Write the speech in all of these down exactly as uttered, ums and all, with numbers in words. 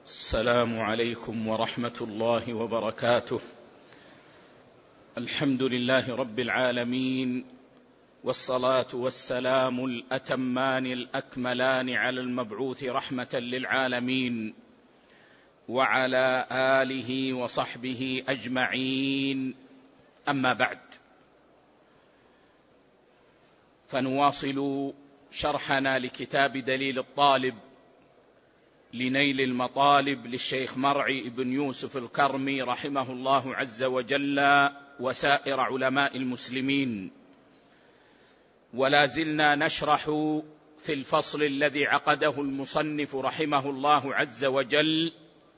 السلام عليكم ورحمة الله وبركاته. الحمد لله رب العالمين، والصلاة والسلام الأتمان الأكملان على المبعوث رحمة للعالمين وعلى آله وصحبه أجمعين، أما بعد، فنواصل شرحنا لكتاب دليل الطالب لنيل المطالب للشيخ مرعي بن يوسف الكرمي رحمه الله عز وجل وسائر علماء المسلمين، ولا زلنا نشرح في الفصل الذي عقده المصنف رحمه الله عز وجل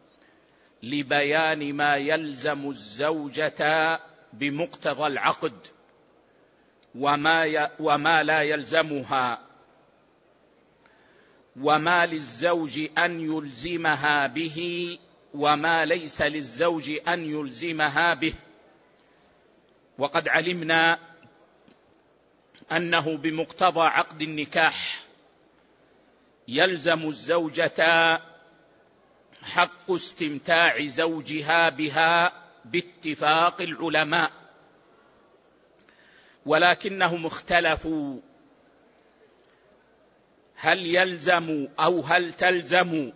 لبيان ما يلزم الزوجة بمقتضى العقد وما, ي... وما لا يلزمها، وما للزوج أن يلزمها به وما ليس للزوج أن يلزمها به. وقد علمنا أنه بمقتضى عقد النكاح يلزم الزوجة حق استمتاع زوجها بها باتفاق العلماء، ولكنهم اختلفوا هل يلزم أو هل تلزم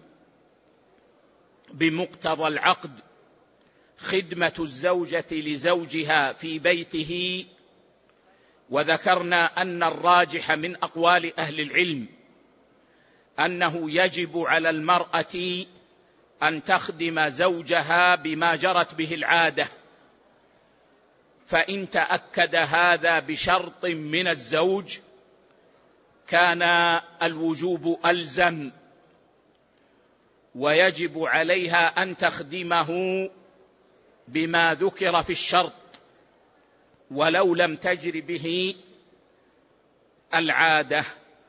بمقتضى العقد خدمة الزوجة لزوجها في بيته. وذكرنا أن الراجح من أقوال أهل العلم أنه يجب على المرأة أن تخدم زوجها بما جرت به العادة، فإن تأكد هذا بشرط من الزوج كان الوجوب ألزم، ويجب عليها أن تخدمه بما ذكر في الشرط ولو لم تجر به العادة.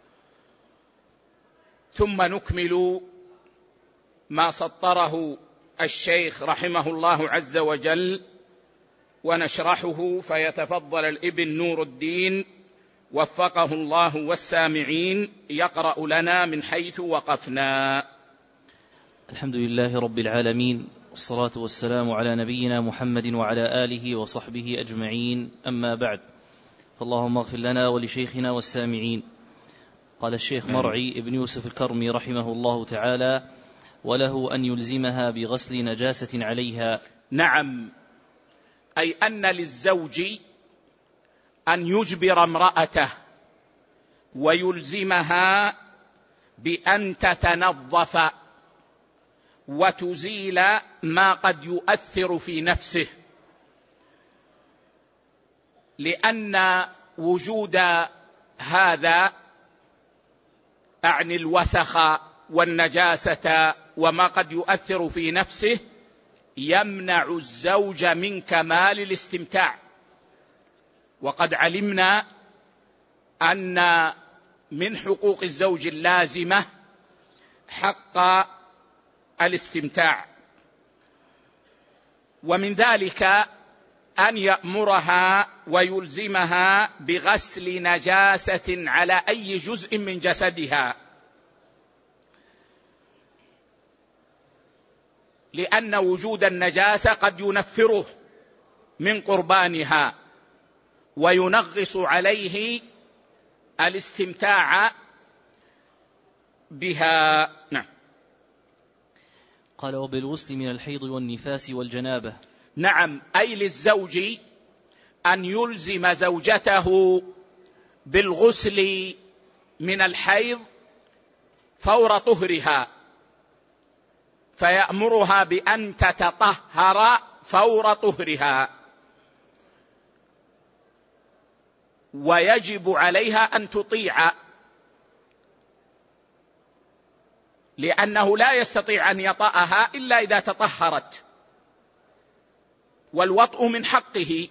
ثم نكمل ما سطره الشيخ رحمه الله عز وجل ونشرحه، فيتفضل الابن نور الدين وفقه الله والسامعين يقرأ لنا من حيث وقفنا. الحمد لله رب العالمين، والصلاة والسلام على نبينا محمد وعلى آله وصحبه أجمعين، أما بعد، فاللهم اغفر لنا ولشيخنا والسامعين. قال الشيخ مرعي بن يوسف الكرمي رحمه الله تعالى: وله أن يلزمها بغسل نجاسة عليها. نعم، أي أن للزوج أن يجبر امرأته ويلزمها بأن تتنظف وتزيل ما قد يؤثر في نفسه، لأن وجود هذا أعني الوسخ والنجاسة وما قد يؤثر في نفسه يمنع الزوج من كمال الاستمتاع. وقد علمنا أن من حقوق الزوج اللازمة حق الاستمتاع، ومن ذلك أن يأمرها ويلزمها بغسل نجاسة على أي جزء من جسدها، لأن وجود النجاسة قد ينفره من قربانها وينغص عليه الاستمتاع بها. نعم. قال: وبالغسل من الحيض والنفاس والجنابة. نعم، أي للزوج أن يلزم زوجته بالغسل من الحيض فور طهرها، فيأمرها بأن تتطهر فور طهرها، ويجب عليها أن تطيع، لأنه لا يستطيع أن يطأها إلا إذا تطهرت، والوطء من حقه،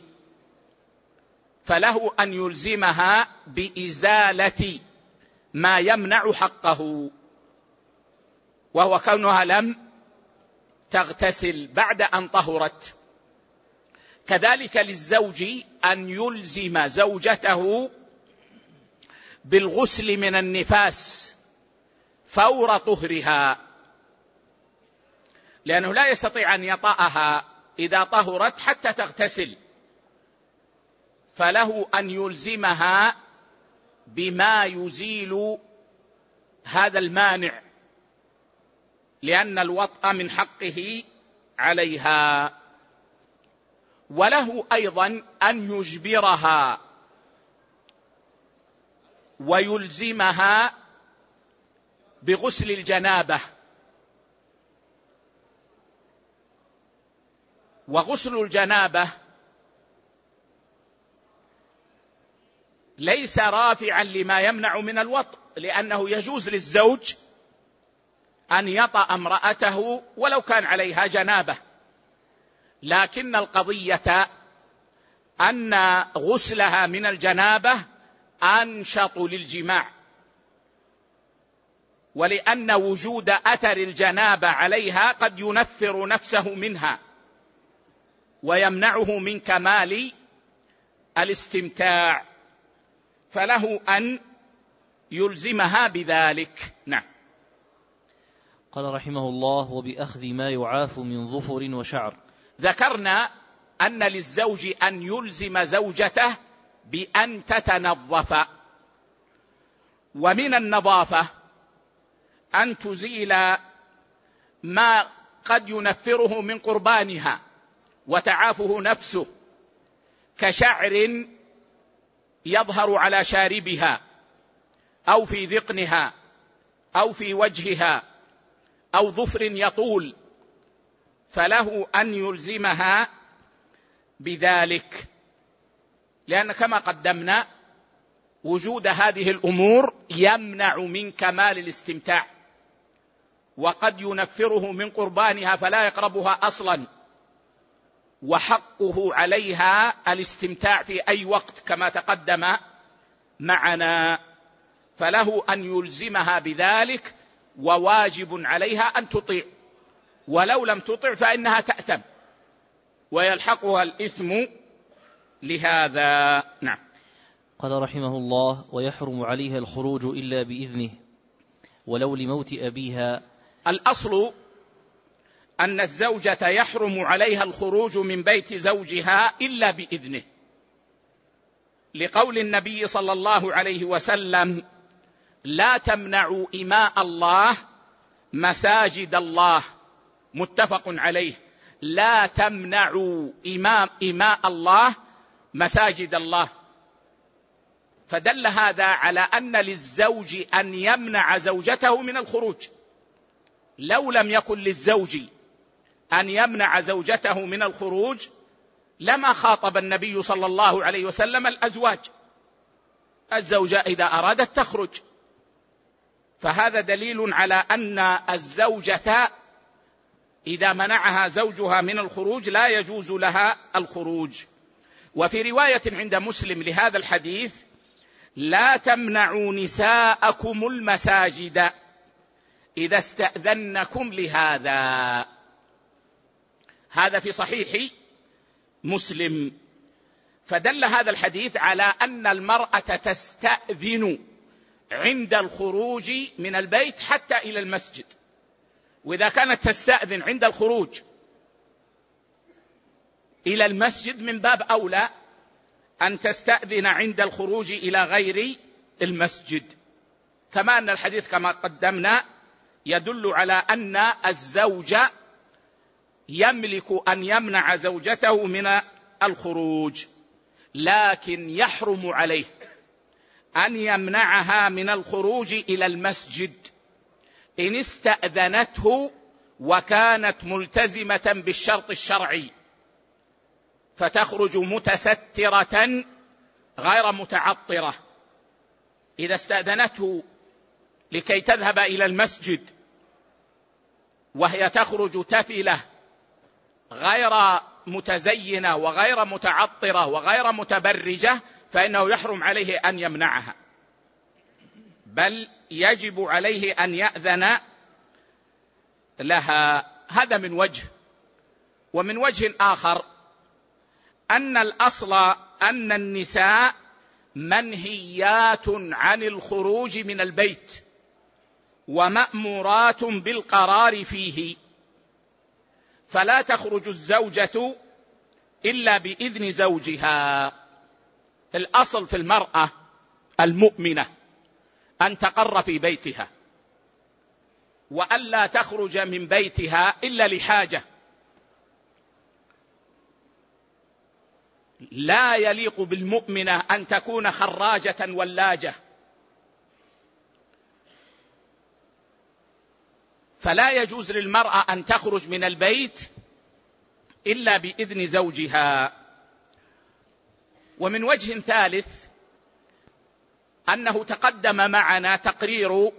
فله أن يلزمها بإزالة ما يمنع حقه، وهو كونها لم تغتسل بعد أن طهرت. كذلك للزوج أن يلزم زوجته بالغسل من النفاس فور طهرها، لأنه لا يستطيع أن يطأها إذا طهرت حتى تغتسل، فله أن يلزمها بما يزيل هذا المانع، لأن الوطأ من حقه عليها. وله أيضا أن يجبرها ويلزمها بغسل الجنابة. وغسل الجنابة ليس رافعا لما يمنع من الوطء، لأنه يجوز للزوج أن يطأ امرأته ولو كان عليها جنابة، لكن القضية أن غسلها من الجنابة أنشط للجماع، ولأن وجود أثر الجنابة عليها قد ينفر نفسه منها ويمنعه من كمال الاستمتاع، فله أن يلزمها بذلك. نعم. قال رحمه الله: وبأخذ ما يعاف من ظفر وشعر. ذكرنا أن للزوج أن يلزم زوجته بأن تتنظف، ومن النظافة أن تزيل ما قد ينفره من قربانها وتعافه نفسه، كشعر يظهر على شاربها أو في ذقنها أو في وجهها أو ظفر يطول، فله أن يلزمها بذلك، لأن كما قدمنا وجود هذه الأمور يمنع من كمال الاستمتاع، وقد ينفره من قربانها فلا يقربها أصلا، وحقه عليها الاستمتاع في أي وقت كما تقدم معنا، فله أن يلزمها بذلك، وواجب عليها أن تطيع، ولو لم تطع فإنها تأثم ويلحقها الإثم لهذا. نعم. قال رحمه الله: ويحرم عليها الخروج إلا بإذنه ولو لموت أبيها. الأصل أن الزوجة يحرم عليها الخروج من بيت زوجها إلا بإذنه، لقول النبي صلى الله عليه وسلم: لا تمنعوا إماء الله مساجد الله، متفق عليه. لا تمنعوا إمام إماء الله مساجد الله، فدل هذا على أن للزوج أن يمنع زوجته من الخروج. لو لم يكن للزوج أن يمنع زوجته من الخروج لما خاطب النبي صلى الله عليه وسلم الأزواج، الزوجة إذا أرادت تخرج، فهذا دليل على أن الزوجة إذا منعها زوجها من الخروج لا يجوز لها الخروج. وفي رواية عند مسلم لهذا الحديث: لا تمنعوا نساءكم المساجد إذا استأذنكم لهذا. هذا في صحيح مسلم. فدل هذا الحديث على أن المرأة تستأذن عند الخروج من البيت حتى إلى المسجد، وإذا كانت تستأذن عند الخروج إلى المسجد من باب أولى أن تستأذن عند الخروج إلى غير المسجد، كما أن الحديث كما قدمنا يدل على أن الزوج يملك أن يمنع زوجته من الخروج، لكن يحرم عليه أن يمنعها من الخروج إلى المسجد إن استأذنته وكانت ملتزمة بالشرط الشرعي، فتخرج متسترة غير متعطرة. إذا استأذنته لكي تذهب إلى المسجد وهي تخرج تفلة غير متزينة وغير متعطرة وغير متبرجة فإنه يحرم عليه أن يمنعها، بل يجب عليه أن يأذن لها. هذا من وجه. ومن وجه آخر أن الأصل أن النساء منهيات عن الخروج من البيت ومأمورات بالقرار فيه، فلا تخرج الزوجة إلا بإذن زوجها. الأصل في المرأة المؤمنة أن تقر في بيتها، وألا تخرج من بيتها إلا لحاجة. لا يليق بالمؤمنة أن تكون خراجة ولاجة، فلا يجوز للمرأة أن تخرج من البيت إلا بإذن زوجها. ومن وجه ثالث أنه تقدم معنا تقرير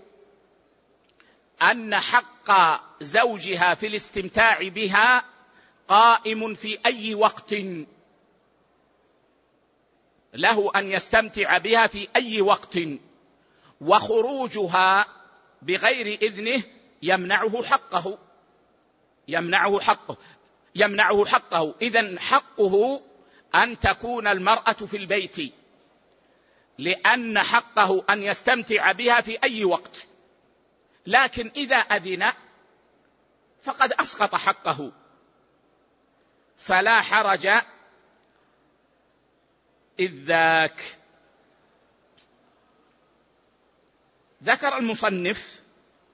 أن حق زوجها في الاستمتاع بها قائم في أي وقت، له أن يستمتع بها في أي وقت، وخروجها بغير إذنه يمنعه حقه يمنعه حقه يمنعه حقه إذن حقه أن تكون المرأة في البيت، لأن حقه أن يستمتع بها في أي وقت، لكن إذا أذن فقد أسقط حقه، فلا حرج إذ ذاك. ذكر المصنف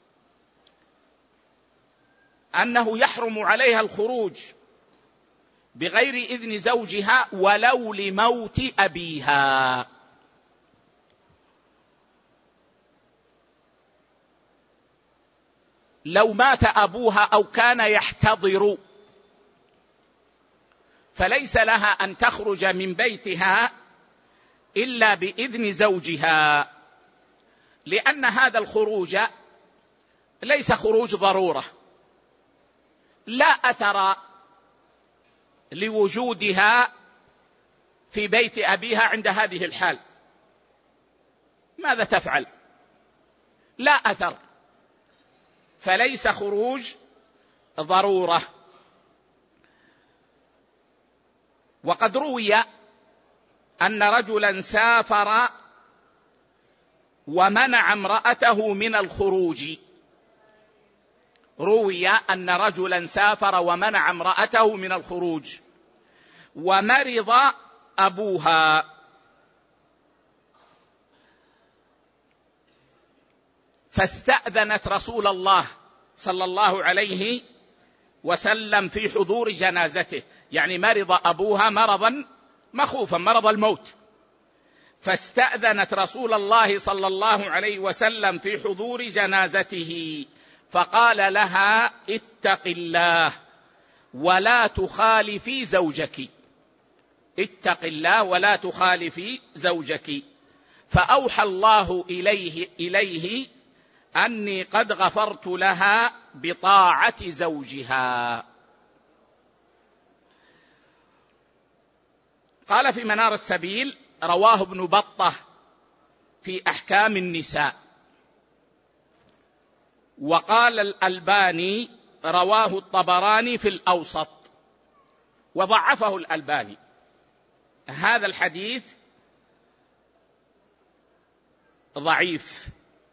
أنه يحرم عليها الخروج بغير إذن زوجها ولو لموت أبيها. لو مات أبوها أو كان يحتضر فليس لها أن تخرج من بيتها إلا بإذن زوجها، لأن هذا الخروج ليس خروج ضرورة، لا أثر لوجودها في بيت أبيها عند هذه الحال. ماذا تفعل؟ لا أثر، فليس خروج ضرورة. وقد روي أن رجلا سافر ومنع امرأته من الخروج روي أن رجلا سافر ومنع امرأته من الخروج ومرض أبوها، فاستأذنت رسول الله صلى الله عليه وسلم في حضور جنازته، يعني مرض أبوها مرضا مخوفا، مرض الموت، فاستأذنت رسول الله صلى الله عليه وسلم في حضور جنازته، فقال لها اتق الله ولا تخالفي زوجك، اتق الله ولا تخالفي زوجك. فأوحى الله إليه, إليه أني قد غفرت لها بطاعة زوجها. قال في منار السبيل رواه ابن بطة في أحكام النساء، وقال الألباني رواه الطبراني في الأوسط وضعفه الألباني. هذا الحديث ضعيف.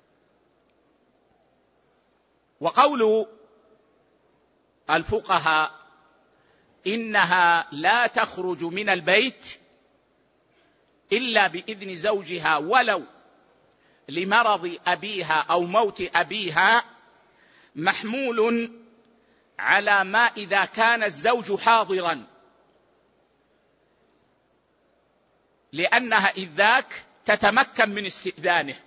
وقول الفقهاء إنها لا تخرج من البيت إلا بإذن زوجها ولو لمرض أبيها أو موت أبيها محمول على ما إذا كان الزوج حاضرا، لأنها إذ ذاك تتمكن من استئذانه،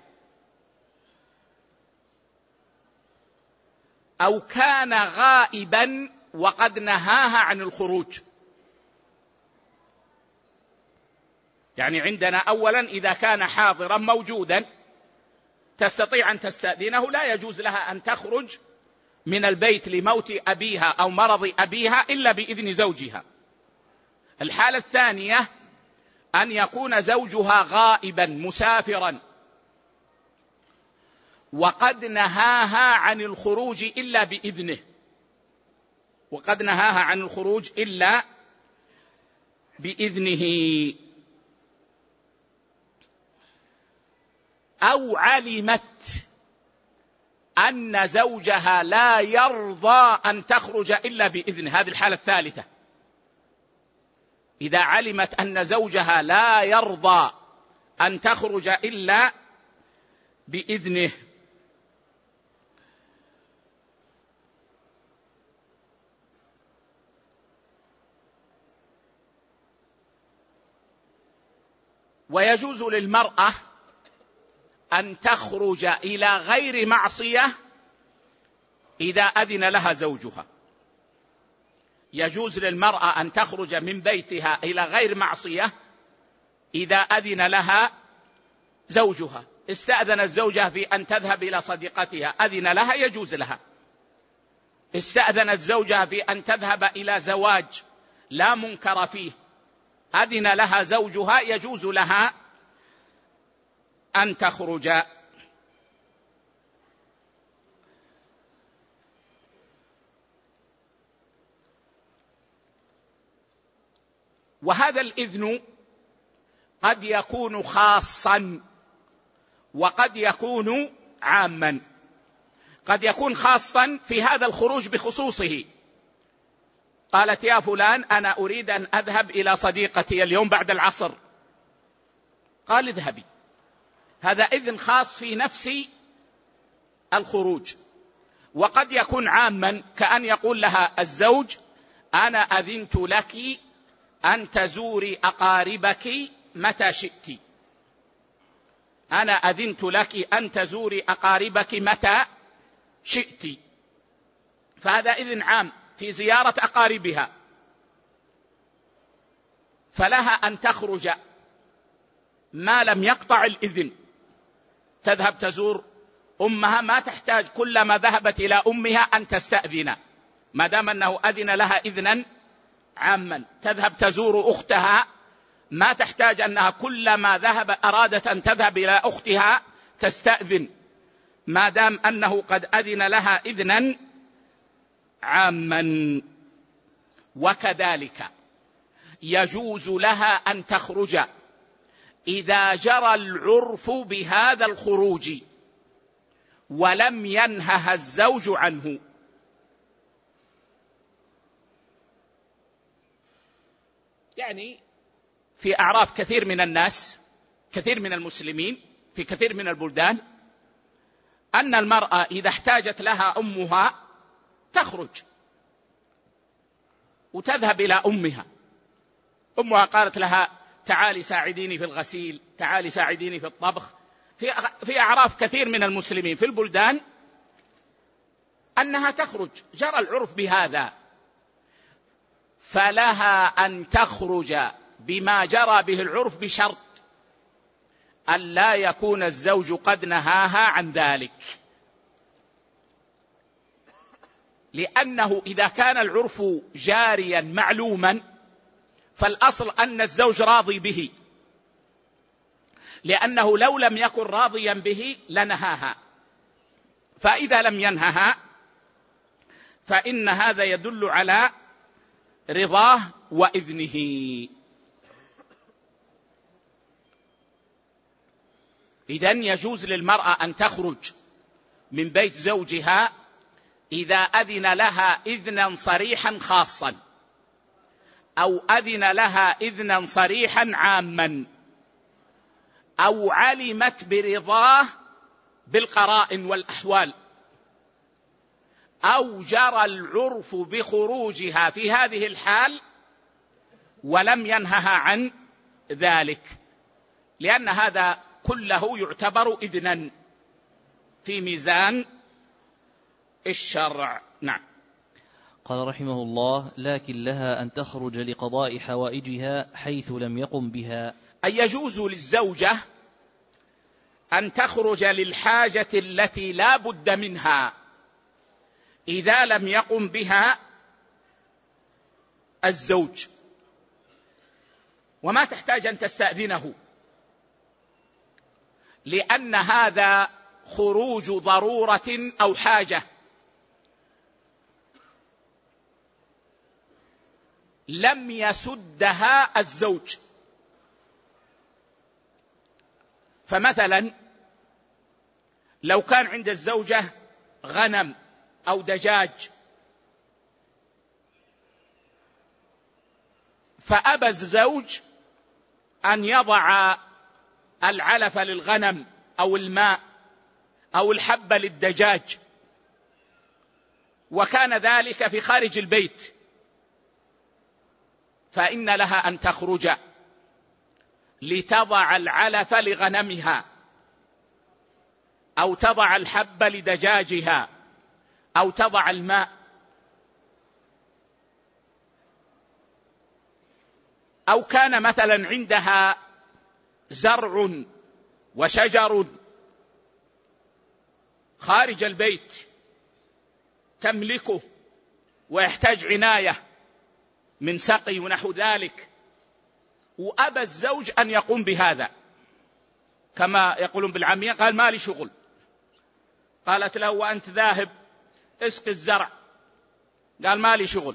أو كان غائبا وقد نهاها عن الخروج. يعني عندنا أولا إذا كان حاضرا موجودا تستطيع أن تستأذنه، لا يجوز لها أن تخرج من البيت لموت أبيها أو مرض أبيها إلا بإذن زوجها. الحالة الثانية أن يكون زوجها غائبا مسافرا وقد نهاها عن الخروج إلا بإذنه وقد نهاها عن الخروج إلا بإذنه أو علمت أن زوجها لا يرضى أن تخرج إلا بإذنه، هذه الحالة الثالثة. إذا علمت أن زوجها لا يرضى أن تخرج إلا بإذنه. ويجوز للمرأة أن تخرج إلى غير معصية إذا أذن لها زوجها. يجوز للمرأة أن تخرج من بيتها إلى غير معصية إذا أذن لها زوجها. استأذن الزوجة في أن تذهب إلى صديقتها، أذن لها، يجوز لها. استأذنت زوجها في أن تذهب إلى زواج لا منكر فيه، أذن لها زوجها، يجوز لها أن تخرج. وهذا الإذن قد يكون خاصا وقد يكون عاما. قد يكون خاصا في هذا الخروج بخصوصه، قالت يا فلان أنا أريد أن أذهب إلى صديقتي اليوم بعد العصر، قال اذهبي، هذا إذن خاص في نفس الخروج. وقد يكون عاما، كأن يقول لها الزوج أنا أذنت لك أن تزوري أقاربك متى شئت، أنا أذنت لك أن تزوري أقاربك متى شئت، فهذا إذن عام في زيارة أقاربها، فلها أن تخرج ما لم يقطع الإذن. تذهب تزور أمها، ما تحتاج كلما ذهبت إلى أمها أن تستأذن، ما دام أنه أذن لها إذنا عاما. تذهب تزور أختها، ما تحتاج أنها كلما ذهب أرادت أن تذهب إلى أختها تستأذن، ما دام أنه قد أذن لها إذنا عاما. وكذلك يجوز لها أن تخرج إذا جرى العرف بهذا الخروج ولم ينهها الزوج عنه. يعني في أعراف كثير من الناس، كثير من المسلمين في كثير من البلدان، أن المرأة إذا احتاجت لها أمها تخرج وتذهب إلى أمها. أمها قالت لها تعالي ساعديني في الغسيل، تعالي ساعديني في الطبخ. في في أعراف كثير من المسلمين في البلدان أنها تخرج، جرى العرف بهذا، فلها أن تخرج بما جرى به العرف بشرط أن لا يكون الزوج قد نهاها عن ذلك. لأنه إذا كان العرف جاريا معلوما فالأصل أن الزوج راضي به، لأنه لو لم يكن راضيا به لنهاها، فإذا لم ينهها فإن هذا يدل على رضاه وإذنه. إذن يجوز للمرأة أن تخرج من بيت زوجها إذا أذن لها إذنا صريحا خاصا أو أذن لها إذنا صريحا عاما أو علمت برضاه بالقرائن والأحوال أو جرى العرف بخروجها في هذه الحال ولم ينهها عن ذلك، لأن هذا كله يعتبر إذنا في ميزان الشرع. نعم. قال رحمه الله: لكن لها أن تخرج لقضاء حوائجها حيث لم يقم بها. أي يجوز للزوجة أن تخرج للحاجة التي لا بد منها إذا لم يقم بها الزوج، وما تحتاج أن تستأذنه، لأن هذا خروج ضرورة أو حاجة لم يسدها الزوج. فمثلا لو كان عند الزوجة غنم أو دجاج، فأبى الزوج أن يضع العلف للغنم أو الماء أو الحب للدجاج، وكان ذلك في خارج البيت، فإن لها أن تخرج لتضع العلف لغنمها أو تضع الحب لدجاجها أو تضع الماء، أو كان مثلا عندها زرع وشجر خارج البيت تملكه ويحتاج عناية من سقي ونحو ذلك، وأبى الزوج أن يقوم بهذا، كما يقولون بالعامية، قال ما لي شغل. قالت له وأنت ذاهب اسقي الزرع، قال ما لي شغل.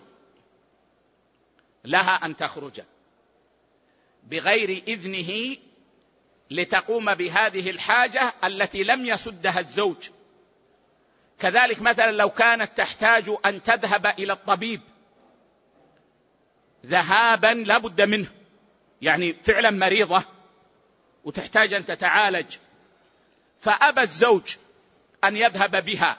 لها أن تخرج بغير إذنه لتقوم بهذه الحاجة التي لم يسدها الزوج. كذلك مثلا لو كانت تحتاج أن تذهب إلى الطبيب ذهابا لا بد منه، يعني فعلا مريضة وتحتاج أن تتعالج، فأبى الزوج أن يذهب بها،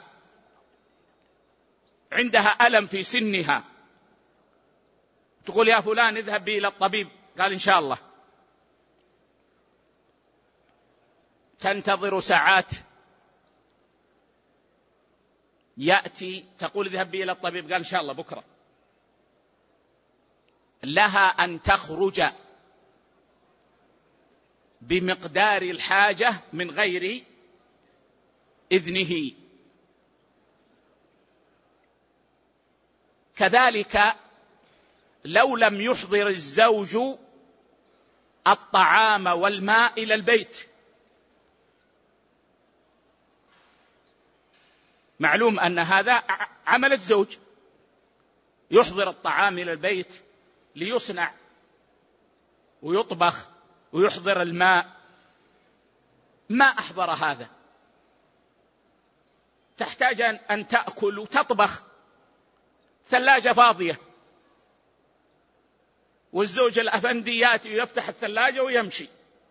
عندها ألم في سنها، تقول يا فلان اذهب بي إلى الطبيب، قال إن شاء الله. تنتظر ساعات، يأتي تقول اذهب بي إلى الطبيب، قال إن شاء الله بكرة. لها أن تخرج بمقدار الحاجة من غير إذنه. كذلك لو لم يحضر الزوج الطعام والماء إلى البيت، معلوم أن هذا عمل الزوج، يحضر الطعام إلى البيت ليصنع ويطبخ ويحضر الماء، ما أحضر هذا، تحتاج أن تأكل وتطبخ، ثلاجة فاضية، والزوج الأفندي يأتي ويفتح الثلاجة ويمشي،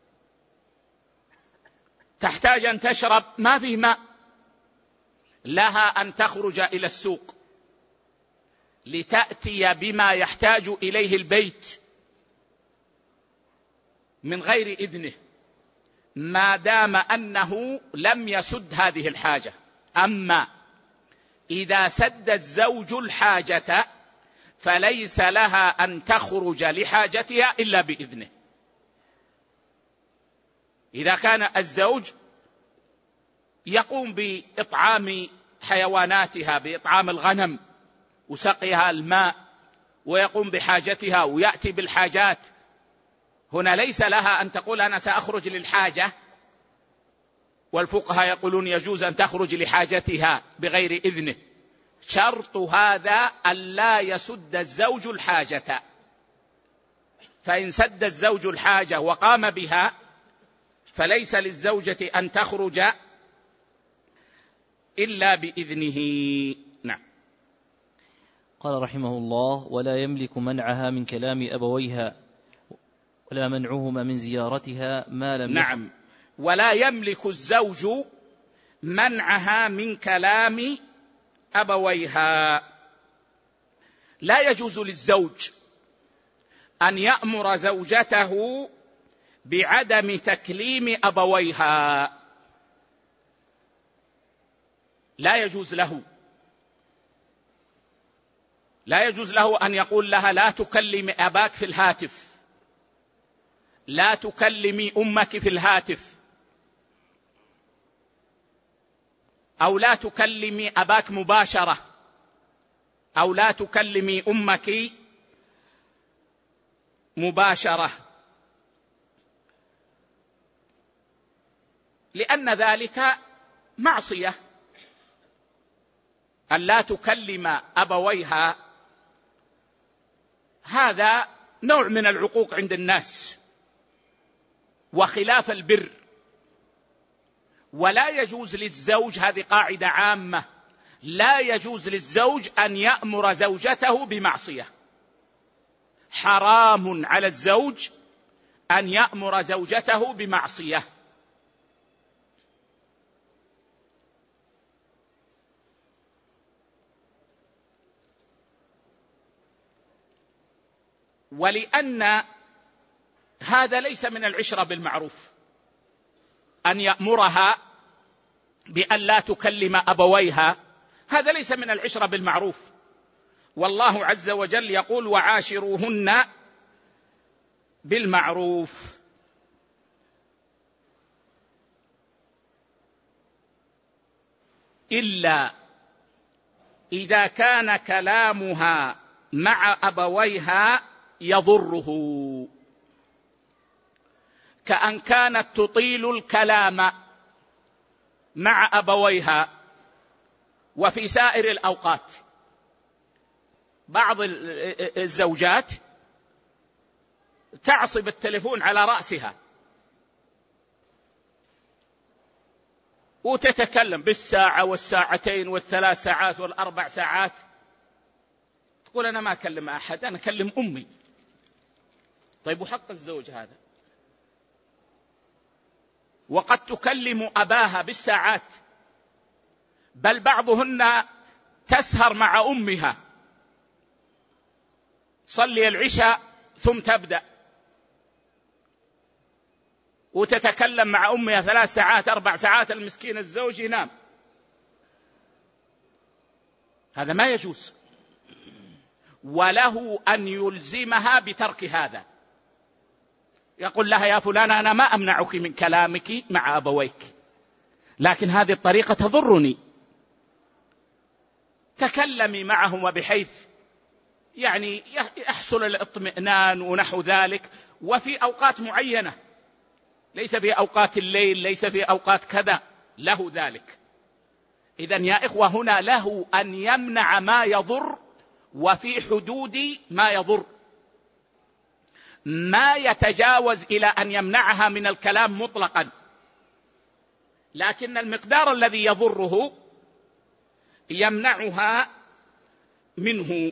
تحتاج أن تشرب ما فيه ماء، لها أن تخرج إلى السوق لتأتي بما يحتاج إليه البيت من غير إذنه، ما دام أنه لم يسد هذه الحاجة. أما إذا سد الزوج الحاجة فليس لها أن تخرج لحاجتها إلا بإذنه. إذا كان الزوج يقوم بإطعام حيواناتها، بإطعام الغنم وسقيها الماء، ويقوم بحاجتها ويأتي بالحاجات، هنا ليس لها أن تقول أنا سأخرج للحاجة، والفقهاء يقولون يجوز أن تخرج لحاجتها بغير إذنه، شرط هذا أن لا يسد الزوج الحاجة، فإن سد الزوج الحاجة وقام بها فليس للزوجة أن تخرج إلا بإذنه. نعم. قال رحمه الله: ولا يملك منعها من كلام أبويها ولا منعهما من زيارتها ما لم نعم. ولا يملك الزوج منعها من كلام أبويها، لا يجوز للزوج أن يأمر زوجته بعدم تكليم أبويها، لا يجوز له، لا يجوز له أن يقول لها لا تكلمي أباك في الهاتف، لا تكلمي أمك في الهاتف، أو لا تكلمي أباك مباشرة، أو لا تكلمي أمك مباشرة، لأن ذلك معصية. أن لا تكلم أبويها هذا نوع من العقوق عند الناس وخلاف البر، ولا يجوز للزوج، هذه قاعدة عامة لا يجوز للزوج أن يأمر زوجته بمعصية. حرام على الزوج أن يأمر زوجته بمعصية. ولأن هذا ليس من العشرة بالمعروف أن يأمرها بأن لا تكلم أبويها، هذا ليس من العشرة بالمعروف. والله عز وجل يقول: وعاشروهن بالمعروف. إلا إذا كان كلامها مع أبويها يضره، كأن كانت تطيل الكلام مع أبويها وفي سائر الأوقات. بعض الزوجات تعصب التليفون على رأسها وتتكلم بالساعة والساعتين والثلاث ساعات والأربع ساعات، تقول أنا ما أكلم أحد، أنا أكلم أمي. طيب وحق الزوج هذا؟ وقد تكلم أباها بالساعات، بل بعضهن تسهر مع أمها، صلي العشاء ثم تبدأ وتتكلم مع أمها ثلاث ساعات أربع ساعات، المسكين الزوج ينام. هذا ما يجوز، وله أن يلزمها بترك هذا. يقول لها: يا فلانة أنا ما أمنعك من كلامك مع أبويك، لكن هذه الطريقة تضرني، تكلمي معهما بحيث يعني يحصل الاطمئنان ونحو ذلك، وفي أوقات معينة، ليس في أوقات الليل، ليس في أوقات كذا، له ذلك. إذن يا إخوة، هنا له أن يمنع ما يضر وفي حدود ما يضر، ما يتجاوز إلى أن يمنعها من الكلام مطلقا، لكن المقدار الذي يضره يمنعها منه.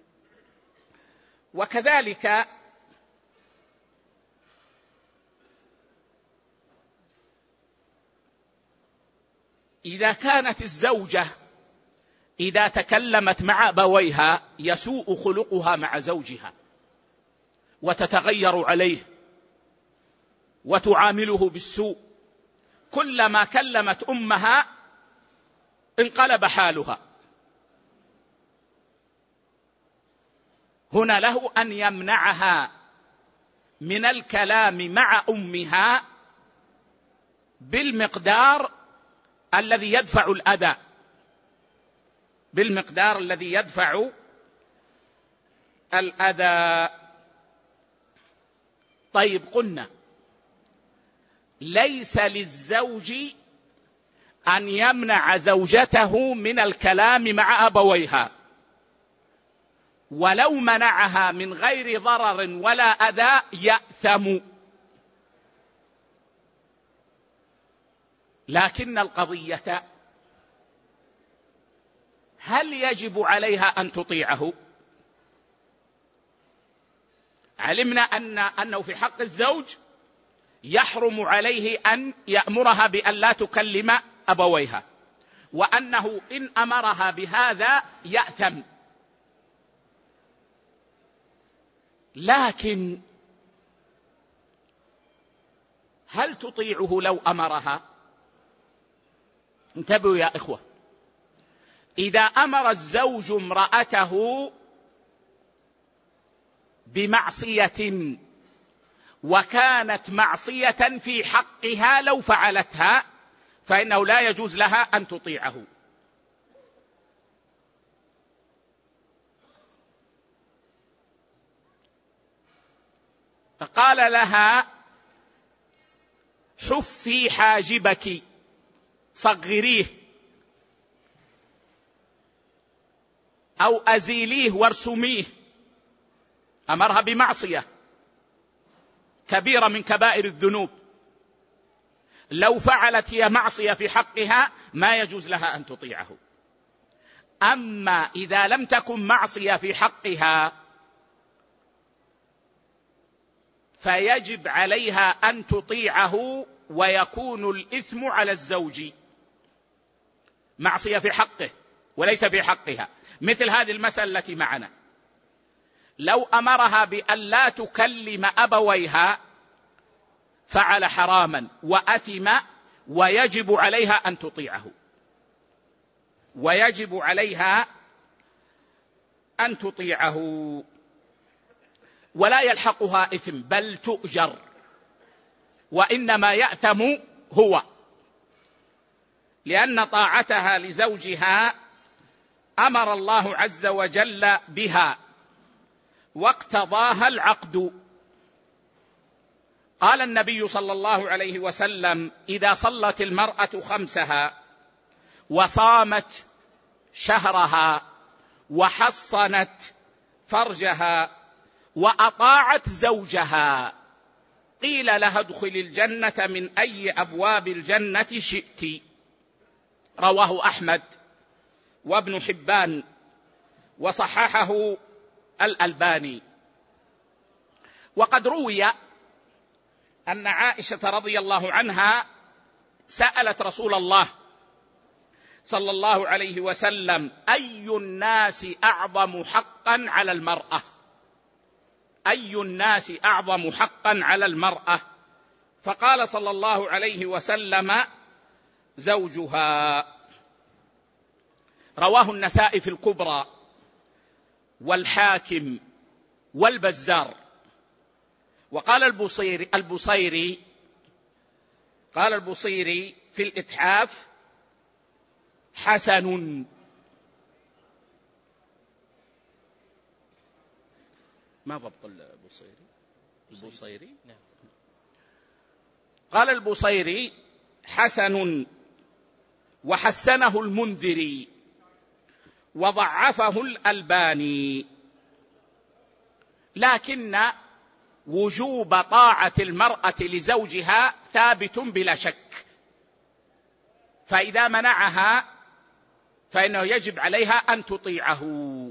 وكذلك إذا كانت الزوجة إذا تكلمت مع أبويها يسوء خلقها مع زوجها وتتغير عليه وتعامله بالسوء، كلما كلمت أمها انقلب حالها، هنا له أن يمنعها من الكلام مع أمها بالمقدار الذي يدفع الأذى، بالمقدار الذي يدفع الأذى. طيب، قلنا ليس للزوج أن يمنع زوجته من الكلام مع أبويها، ولو منعها من غير ضرر ولا أذى يأثم. لكن القضية هل يجب عليها أن تطيعه؟ علمنا أن أنه في حق الزوج يحرم عليه أن يأمرها بأن لا تكلم أبويها، وأنه إن أمرها بهذا يأثم. لكن هل تطيعه لو أمرها؟ انتبهوا يا إخوة، إذا أمر الزوج امرأته بمعصية وكانت معصية في حقها لو فعلتها، فإنه لا يجوز لها أن تطيعه. فقال لها: حفي حاجبك، صغريه أو أزيليه وارسميه. أمرها بمعصية كبيرة من كبائر الذنوب، لو فعلت هي معصية في حقها ما يجوز لها أن تطيعه. أما إذا لم تكن معصية في حقها فيجب عليها أن تطيعه ويكون الإثم على الزوج. معصية في حقه وليس في حقها، مثل هذه المسألة التي معنا، لو أمرها بأن لا تكلم أبويها فعل حراما وأثم، ويجب عليها أن تطيعه، ويجب عليها أن تطيعه ولا يلحقها إثم بل تؤجر، وإنما يأثم هو، لأن طاعتها لزوجها أمر الله عز وجل بها واقتضاها العقد. قال النبي صلى الله عليه وسلم: إذا صلت المرأة خمسها وصامت شهرها وحصنت فرجها وأطاعت زوجها قيل لها ادخلي الجنة من أي أبواب الجنة شئت. رواه أحمد وابن حبان وصححه الألباني. وقد روي أن عائشة رضي الله عنها سألت رسول الله صلى الله عليه وسلم: أي الناس أعظم حقا على المرأة؟ أي الناس أعظم حقا على المرأة؟ فقال صلى الله عليه وسلم: زوجها. رواه النسائي في الكبرى والحاكم والبزار. وقال البصيري البصيري قال البصيري في الإتحاف: حسن. ما ضبط البصيري؟ البصيري قال البصيري: حسن، وحسنه المنذري وضعفه الألباني، لكن وجوب طاعة المرأة لزوجها ثابت بلا شك، فإذا منعها فإنه يجب عليها أن تطيعه،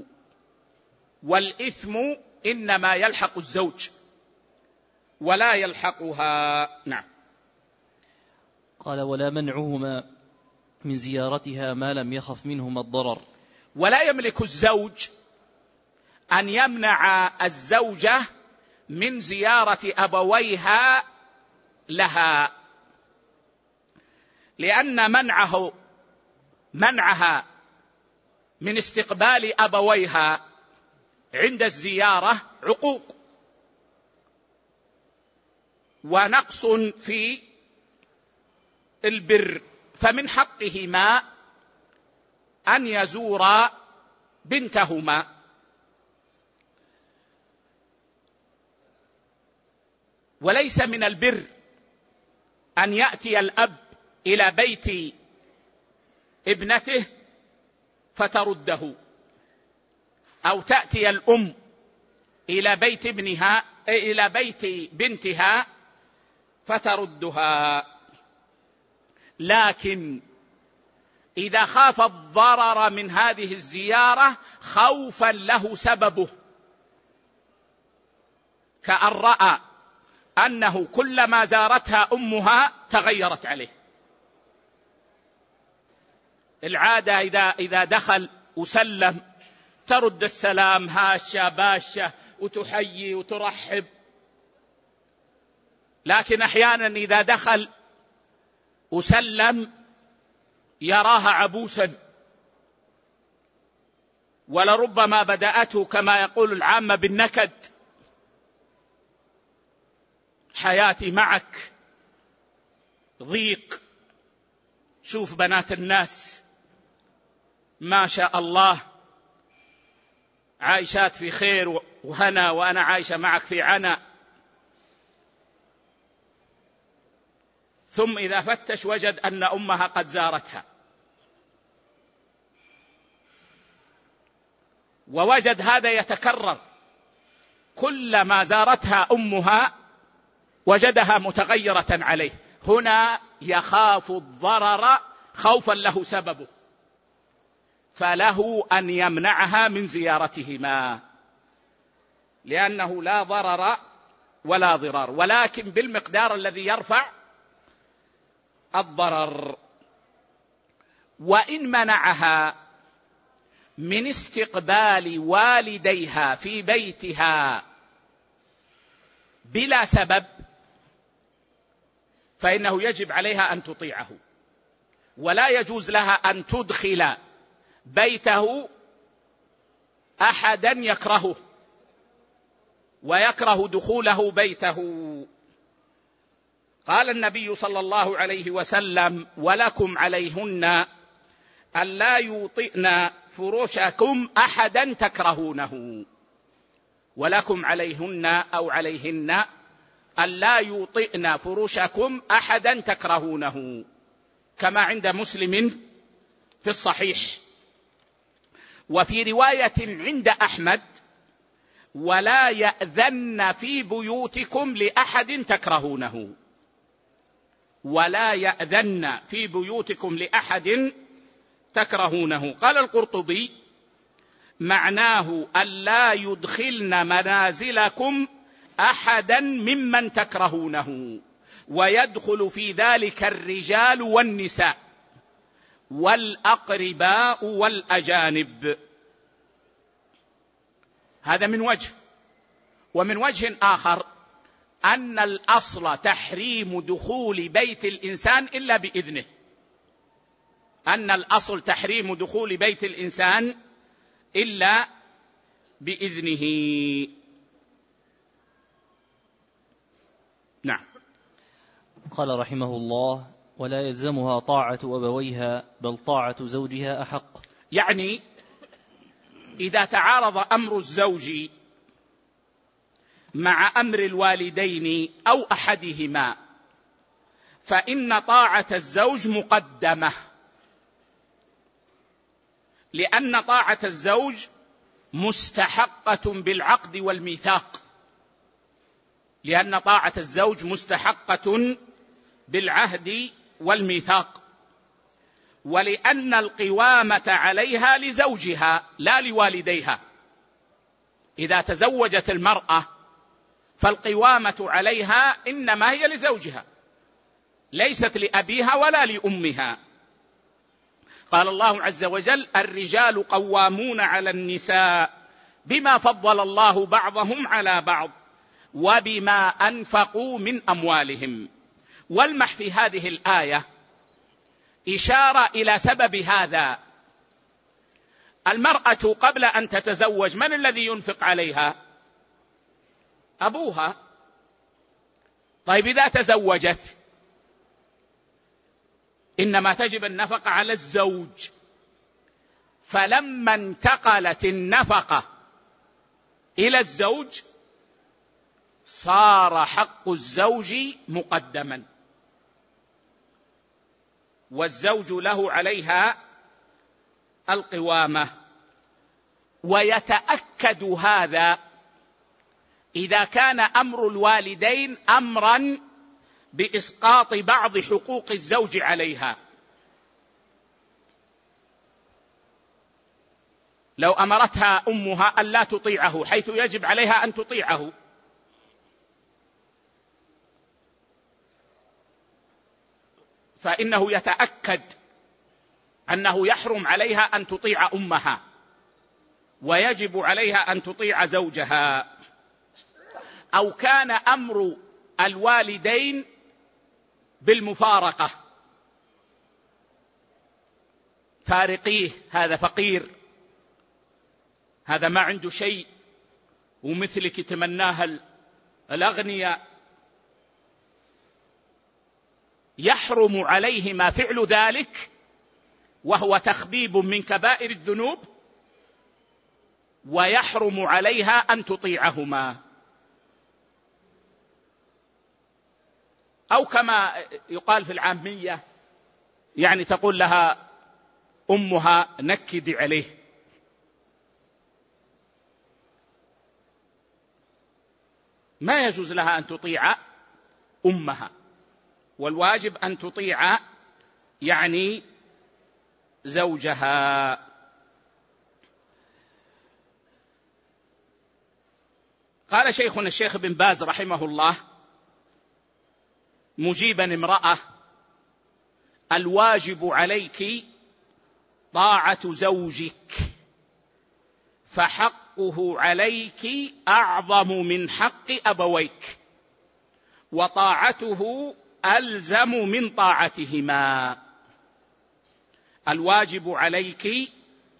والإثم إنما يلحق الزوج ولا يلحقها. نعم. قال: ولا منعهما من زيارتها ما لم يخف منهما الضرر. ولا يملك الزوج أن يمنع الزوجة من زيارة أبويها لها، لأن منعه منعها من استقبال أبويها عند الزيارة عقوق ونقص في البر، فمن حقهما أن يزورا بنتهما. وليس من البر أن يأتي الأب إلى بيت ابنته فترده، أو تأتي الأم إلى بيت ابنها إلى بيت بنتها فتردها. لكن إذا خاف الضرر من هذه الزيارة خوفا له سببه، كأن رأى أنه كلما زارتها أمها تغيرت عليه. العادة إذا إذا دخل وسلم ترد السلام هاشة باشة وتحيي وترحب، لكن أحيانا إذا دخل وسلم يراها عبوسا، ولربما بدأته كما يقول العامة بالنكد: حياتي معك ضيق، شوف بنات الناس ما شاء الله عايشات في خير وهنا، وأنا عايشة معك في عنا. ثم إذا فتش وجد أن أمها قد زارتها، ووجد هذا يتكرر، كلما زارتها أمها وجدها متغيرة عليه. هنا يخاف الضرر خوفا له سببه، فله أن يمنعها من زيارتهما، لأنه لا ضرر ولا ضرار، ولكن بالمقدار الذي يرفع الضرر. وإن منعها من استقبال والديها في بيتها بلا سبب فإنه يجب عليها أن تطيعه، ولا يجوز لها أن تدخل بيته أحدا يكرهه ويكره دخوله بيته. قال النبي صلى الله عليه وسلم: ولكم عليهن ألا يوطئن فرشكم أحدا تكرهونه. ولكم عليهن أو عليهن ألا يوطئن فرشكم أحدا تكرهونه، كما عند مسلم في الصحيح. وفي رواية عند أحمد: ولا يأذن في بيوتكم لأحد تكرهونه. ولا يأذن في بيوتكم لأحد تكرهونه. قال القرطبي: معناه ألا يدخلن منازلكم أحدا ممن تكرهونه، ويدخل في ذلك الرجال والنساء والأقرباء والأجانب. هذا من وجه. ومن وجه آخر أن الأصل تحريم دخول بيت الإنسان إلا بإذنه، أن الأصل تحريم دخول بيت الإنسان إلا بإذنه. نعم. قال رحمه الله: ولا يلزمها طاعة أبويها بل طاعة زوجها أحق. يعني إذا تعارض أمر الزوج مع أمر الوالدين أو أحدهما فإن طاعة الزوج مقدمة، لأن طاعة الزوج مستحقة بالعقد والميثاق، لأن طاعة الزوج مستحقة بالعهد والميثاق، ولأن القوامة عليها لزوجها لا لوالديها. إذا تزوجت المرأة فالقوامة عليها إنما هي لزوجها، ليست لأبيها ولا لأمها. قال الله عز وجل: الرجال قوامون على النساء بما فضل الله بعضهم على بعض وبما أنفقوا من أموالهم. والمح في هذه الآية إشارة إلى سبب هذا. المرأة قبل أن تتزوج من الذي ينفق عليها؟ أبوها. طيب إذا تزوجت إنما تجب النفقة على الزوج، فلما انتقلت النفقة إلى الزوج صار حق الزوج مقدما، والزوج له عليها القوامة. ويتأكد هذا إذا كان أمر الوالدين أمرا بإسقاط بعض حقوق الزوج عليها. لو أمرتها أمها ألا تطيعه حيث يجب عليها أن تطيعه، فإنه يتأكد أنه يحرم عليها أن تطيع أمها ويجب عليها أن تطيع زوجها. أو كان أمر الوالدين بالمفارقة، فارقيه، هذا فقير، هذا ما عنده شيء، ومثلك تمناها الأغنياء، يحرم عليهما فعل ذلك وهو تخبيب من كبائر الذنوب، ويحرم عليها أن تطيعهما. أو كما يقال في العامية، يعني تقول لها أمها نكدي عليه. ما يجوز لها أن تطيع أمها، والواجب أن تطيع يعني زوجها. قال شيخنا الشيخ بن باز رحمه الله مجيبا امرأة: الواجب عليك طاعة زوجك، فحقه عليك أعظم من حق أبويك، وطاعته ألزم من طاعتهما. الواجب عليك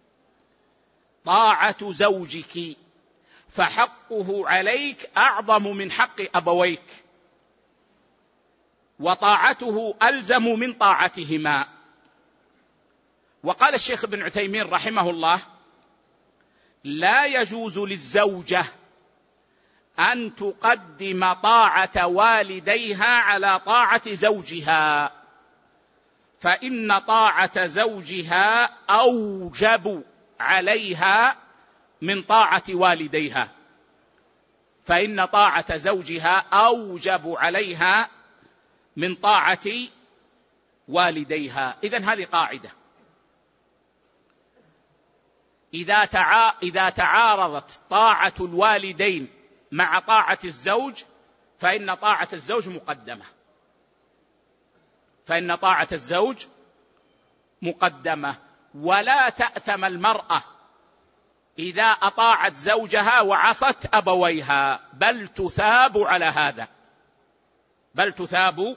طاعة زوجك، فحقه عليك أعظم من حق أبويك، وطاعته ألزم من طاعتهما. وقال الشيخ ابن عثيمين رحمه الله: لا يجوز للزوجة أن تقدم طاعة والديها على طاعة زوجها، فإن طاعة زوجها أوجب عليها من طاعة والديها، فإن طاعة زوجها أوجب عليها من طاعة والديها. إذن هذه قاعدة: إذا تعا... إذا تعارضت طاعة الوالدين مع طاعة الزوج فإن طاعة الزوج مقدمة، فإن طاعة الزوج مقدمة. ولا تأثم المرأة إذا أطاعت زوجها وعصت أبويها، بل تثاب على هذا، بل تثاب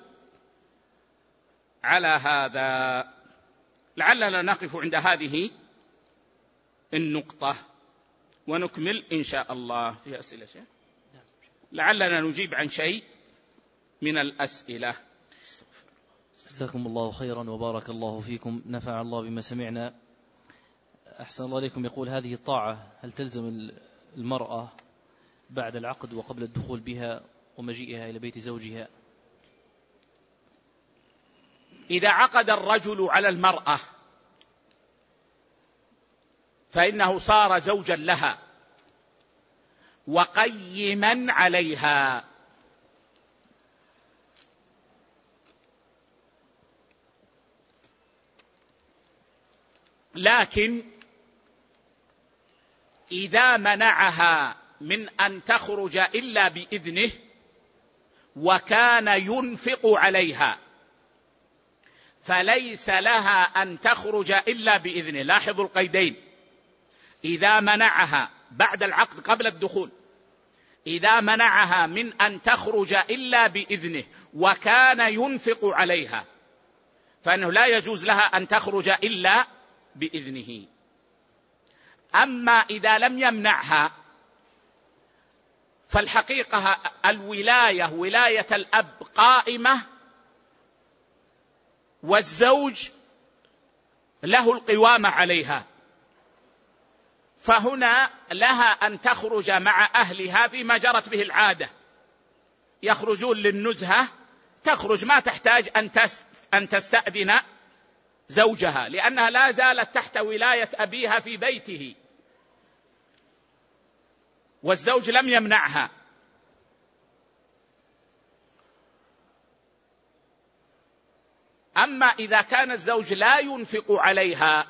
على هذا. لعلنا نقف عند هذه النقطة ونكمل إن شاء الله. في أسئلة شيء؟ لعلنا نجيب عن شيء من الأسئلة. جزاكم الله خيرا وبارك الله فيكم، نفع الله بما سمعنا. أحسن الله عليكم. يقول: هذه الطاعة هل تلزم المرأة بعد العقد وقبل الدخول بها ومجيئها إلى بيت زوجها؟ إذا عقد الرجل على المرأة فإنه صار زوجا لها وقيما عليها، لكن إذا منعها من أن تخرج إلا بإذنه وكان ينفق عليها فليس لها أن تخرج إلا بإذنه. لاحظوا القيدين: إذا منعها بعد العقد قبل الدخول، إذا منعها من أن تخرج إلا بإذنه وكان ينفق عليها فإنه لا يجوز لها أن تخرج إلا بإذنه. أما إذا لم يمنعها فالحقيقة الولاية ولاية الأب قائمة، والزوج له القوامة عليها، فهنا لها أن تخرج مع أهلها فيما جرت به العادة، يخرجون للنزهة تخرج، ما تحتاج أن تستأذن زوجها، لأنها لا زالت تحت ولاية أبيها في بيته والزوج لم يمنعها. أما إذا كان الزوج لا ينفق عليها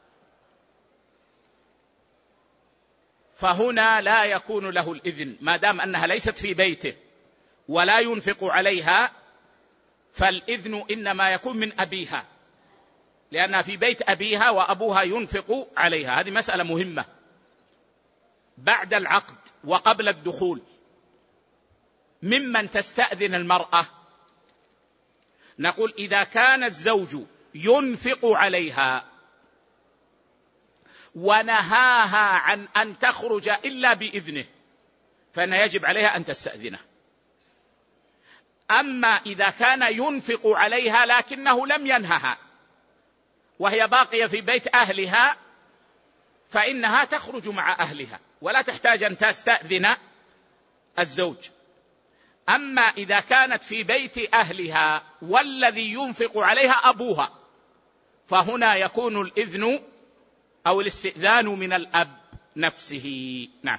فهنا لا يكون له الإذن، ما دام أنها ليست في بيته ولا ينفق عليها، فالإذن إنما يكون من أبيها، لأنها في بيت أبيها وأبوها ينفق عليها. هذه مسألة مهمة. بعد العقد وقبل الدخول ممن تستأذن المرأة؟ نقول: إذا كان الزوج ينفق عليها ونهاها عن أن تخرج إلا بإذنه فإن يجب عليها أن تستأذنه. أما إذا كان ينفق عليها لكنه لم ينهها وهي باقية في بيت أهلها فإنها تخرج مع أهلها ولا تحتاج أن تستأذن الزوج. أما إذا كانت في بيت أهلها والذي ينفق عليها أبوها فهنا يكون الإذن أو الاستئذان من الأب نفسه. نعم.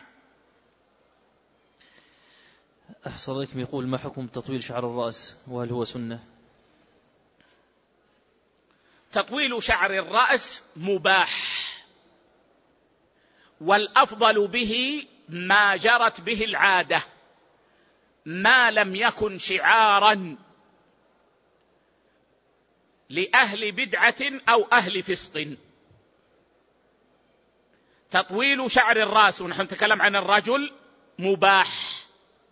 أحسن عليكم. يقول: ما حكم تطويل شعر الرأس وهل هو سنة؟ تطويل شعر الرأس مباح، والأفضل به ما جرت به العادة ما لم يكن شعارا لأهل بدعة أو أهل فسق. تطويل شعر الرأس، ونحن نتكلم عن الرجل، مباح.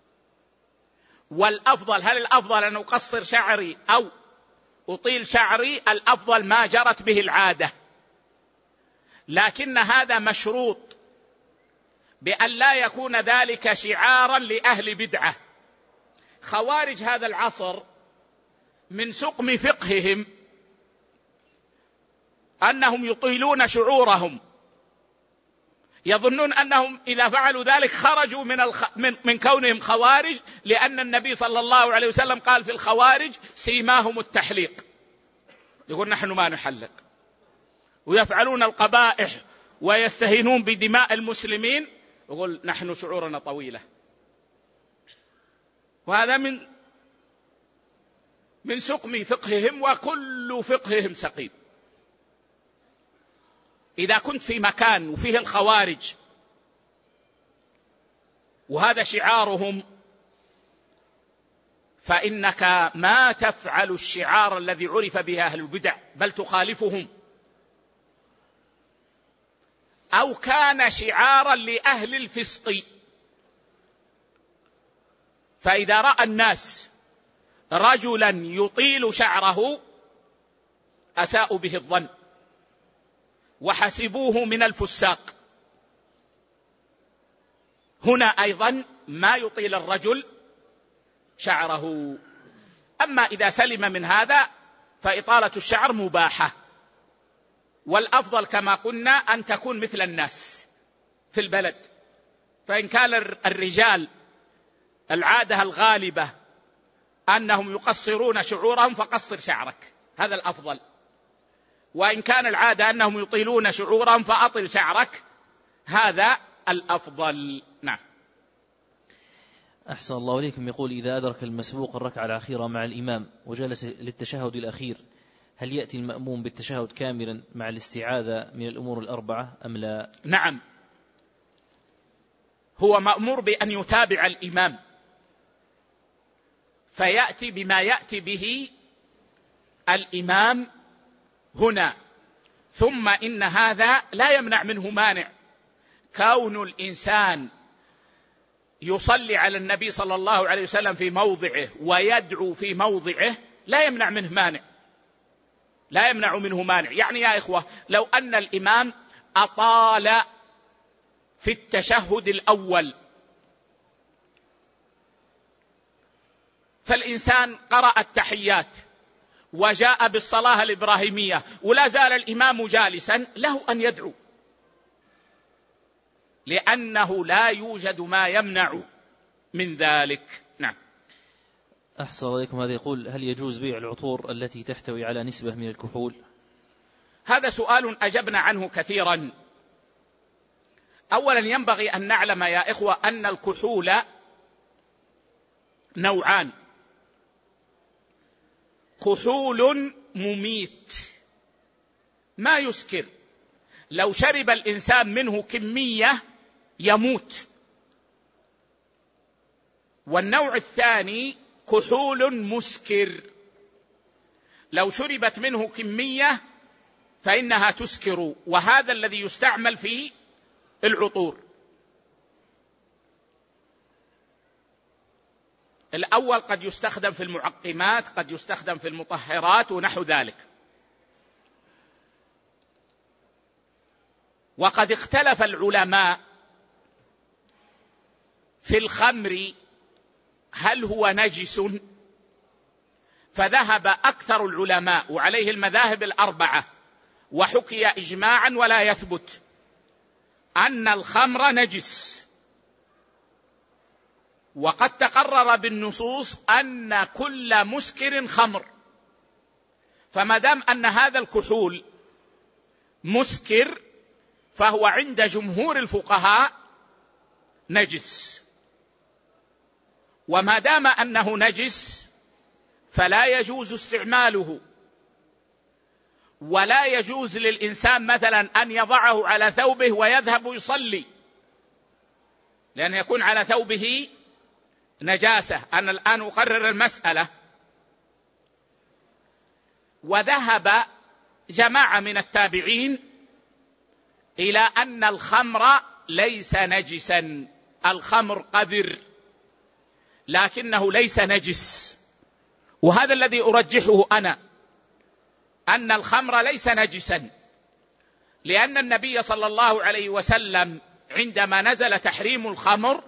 والأفضل، هل الأفضل أن أقصر شعري أو أطيل شعري؟ الأفضل ما جرت به العادة، لكن هذا مشروط بأن لا يكون ذلك شعارا لأهل بدعة. خوارج هذا العصر من سقم فقههم أنهم يطيلون شعورهم، يظنون أنهم إذا فعلوا ذلك خرجوا من, الخ... من... من كونهم خوارج، لأن النبي صلى الله عليه وسلم قال في الخوارج سيماهم التحليق، يقول نحن ما نحلق، ويفعلون القبائح ويستهينون بدماء المسلمين، يقول نحن شعورنا طويلة. وهذا من من سقم فقههم، وكل فقههم سقيم. إذا كنت في مكان وفيه الخوارج وهذا شعارهم، فإنك ما تفعل الشعار الذي عرف به أهل البدع، بل تخالفهم. أو كان شعارا لأهل الفسق، فإذا رأى الناس رجلا يطيل شعره أساءوا به الظن وحسبوه من الفساق. هنا أيضا ما يطيل الرجل شعره. أما إذا سلم من هذا فإطالة الشعر مباحة، والأفضل كما قلنا أن تكون مثل الناس في البلد. فإن كان الرجال العادة الغالبة أنهم يقصرون شعورهم فقصر شعرك، هذا الأفضل. وإن كان العادة أنهم يطيلون شعورهم فأطل شعرك، هذا الأفضل. نعم. أحسن الله إليكم. يقول إذا أدرك المسبوق الركعة الأخيرة مع الإمام وجلس للتشهد الأخير، هل يأتي المأموم بالتشهد كاملا مع الاستعاذة من الأمور الأربعة أم لا؟ نعم، هو مأمور بأن يتابع الإمام فيأتي بما يأتي به الإمام هنا. ثم إن هذا لا يمنع منه مانع، كون الإنسان يصلي على النبي صلى الله عليه وسلم في موضعه ويدعو في موضعه لا يمنع منه مانع، لا يمنع منه مانع. يعني يا إخوة، لو أن الإمام أطال في التشهد الأول، فالإنسان قرأ التحيات وجاء بالصلاة الإبراهيمية ولا زال الإمام جالسا، له أن يدعو، لأنه لا يوجد ما يمنع من ذلك. نعم. أحسن عليكم. هذا يقول هل يجوز بيع العطور التي تحتوي على نسبة من الكحول؟ هذا سؤال أجبنا عنه كثيرا. أولا ينبغي أن نعلم يا إخوة أن الكحول نوعان: كحول مميت ما يسكر، لو شرب الإنسان منه كمية يموت. والنوع الثاني كحول مسكر، لو شربت منه كمية فإنها تسكر، وهذا الذي يستعمل في العطور. الأول قد يستخدم في المعقمات، قد يستخدم في المطهرات ونحو ذلك. وقد اختلف العلماء في الخمر هل هو نجس، فذهب أكثر العلماء وعليه المذاهب الأربعة، وحكي إجماعا ولا يثبت، أن الخمر نجس. وقد تقرر بالنصوص أن كل مسكر خمر، فما دام أن هذا الكحول مسكر فهو عند جمهور الفقهاء نجس. وما دام أنه نجس فلا يجوز استعماله، ولا يجوز للإنسان مثلا أن يضعه على ثوبه ويذهب يصلي، لأن يكون على ثوبه نجاسة. أنا الآن أقرر المسألة. وذهب جماعة من التابعين إلى أن الخمر ليس نجسا، الخمر قذر لكنه ليس نجس، وهذا الذي أرجحه أنا، أن الخمر ليس نجسا، لأن النبي صلى الله عليه وسلم عندما نزل تحريم الخمر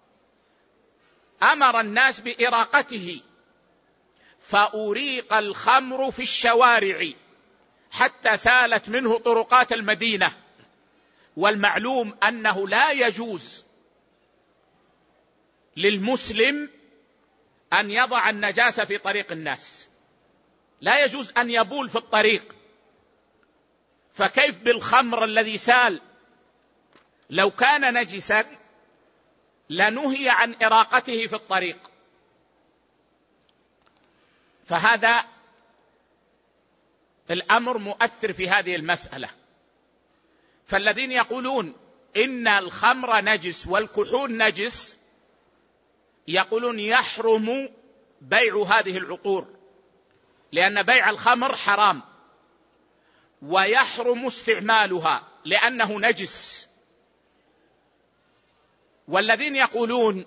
أمر الناس بإراقته، فأريق الخمر في الشوارع حتى سالت منه طرقات المدينة. والمعلوم أنه لا يجوز للمسلم أن يضع النجاسة في طريق الناس، لا يجوز أن يبول في الطريق، فكيف بالخمر الذي سال؟ لو كان نجسا لنهي عن إراقته في الطريق. فهذا الأمر مؤثر في هذه المسألة. فالذين يقولون إن الخمر نجس والكحول نجس يقولون يحرم بيع هذه العطور، لأن بيع الخمر حرام، ويحرم استعمالها لأنه نجس. والذين يقولون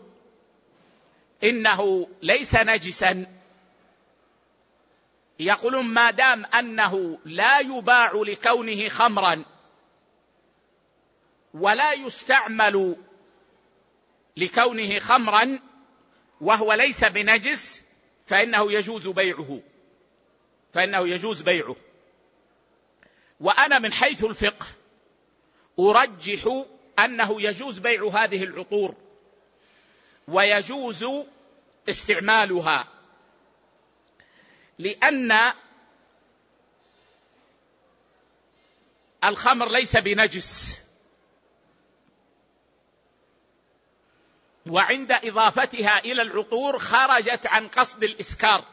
إنه ليس نجسا يقولون ما دام أنه لا يباع لكونه خمرا ولا يستعمل لكونه خمرا وهو ليس بنجس فإنه يجوز بيعه فإنه يجوز بيعه. وأنا من حيث الفقه أرجح أنه يجوز بيع هذه العطور ويجوز استعمالها، لأن الخمر ليس بنجس، وعند إضافتها إلى العطور خرجت عن قصد الإسكار،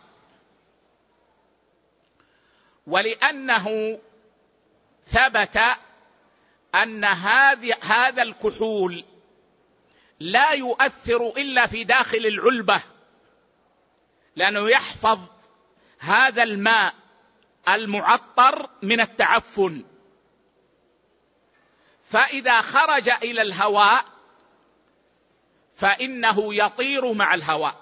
ولأنه ثبت أن هذا الكحول لا يؤثر إلا في داخل العلبة، لأنه يحفظ هذا الماء المعطر من التعفن، فإذا خرج إلى الهواء فإنه يطير مع الهواء،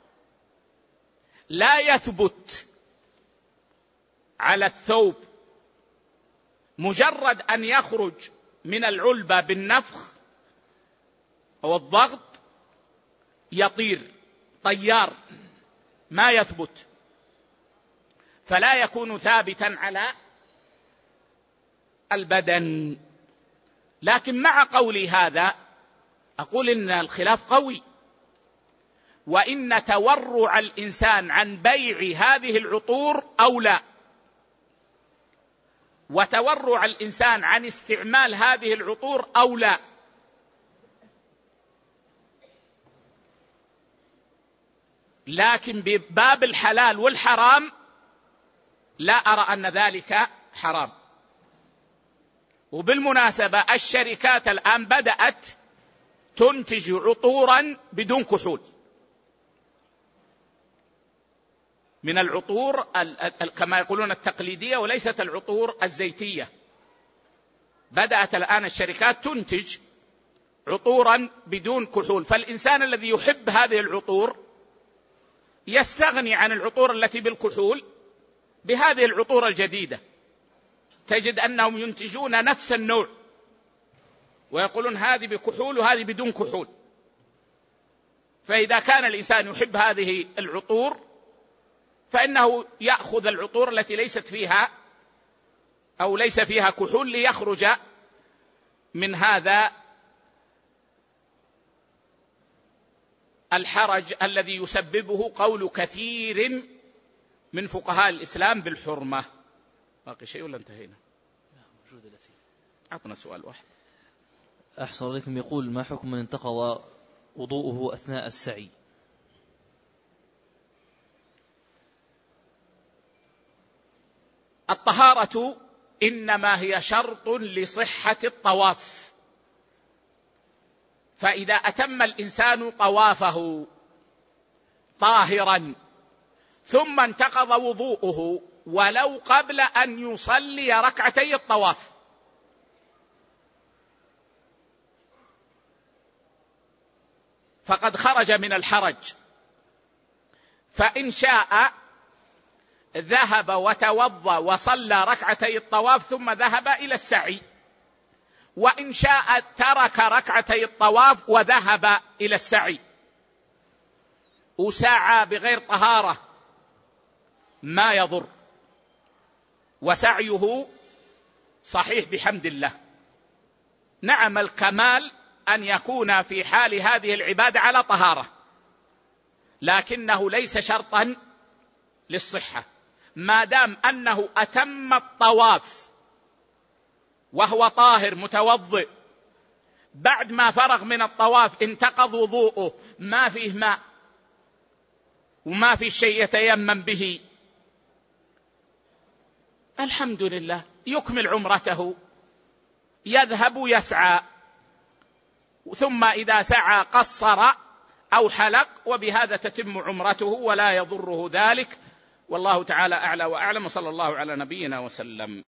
لا يثبت على الثوب. مجرد أن يخرج من العلبة بالنفخ أو الضغط يطير طيار، ما يثبت، فلا يكون ثابتا على البدن. لكن مع قولي هذا أقول إن الخلاف قوي، وإن تورع الإنسان عن بيع هذه العطور أولى، وتورع الإنسان عن استعمال هذه العطور أولى. لكن بباب الحلال والحرام لا أرى أن ذلك حرام. وبالمناسبة الشركات الآن بدأت تنتج عطورا بدون كحول، من العطور كما يقولون التقليدية وليست العطور الزيتية. بدأت الآن الشركات تنتج عطورا بدون كحول، فالإنسان الذي يحب هذه العطور يستغني عن العطور التي بالكحول بهذه العطور الجديدة. تجد أنهم ينتجون نفس النوع ويقولون هذه بكحول وهذه بدون كحول. فإذا كان الإنسان يحب هذه العطور فإنه يأخذ العطور التي ليست فيها أو ليس فيها كحول ليخرج من هذا الحرج الذي يسببه قول كثير من فقهاء الإسلام بالحرمة. باقي شيء ولا انتهينا؟ أعطنا سؤال واحد. أحسن عليكم. يقول: ما حكم من انتقض وضوءه أثناء السعي؟ الطهارة إنما هي شرط لصحة الطواف، فإذا أتم الإنسان طوافه طاهرا ثم انتقض وضوءه ولو قبل أن يصلي ركعتي الطواف، فقد خرج من الحرج، فإن شاء ذهب وتوضأ وصلى ركعتي الطواف ثم ذهب إلى السعي، وإن شاء ترك ركعتي الطواف وذهب إلى السعي وسعى بغير طهارة ما يضر، وسعيه صحيح بحمد الله. نعم، الكمال أن يكون في حال هذه العبادة على طهارة، لكنه ليس شرطا للصحة، ما دام أنه أتم الطواف وهو طاهر متوضئ، بعد ما فرغ من الطواف انتقض وضوءه، ما فيه ماء وما في شيء يتيمم به، الحمد لله، يكمل عمرته، يذهب يسعى، ثم إذا سعى قصر أو حلق، وبهذا تتم عمرته ولا يضره ذلك. والله تعالى أعلى وأعلم، صلى الله على نبينا وسلم.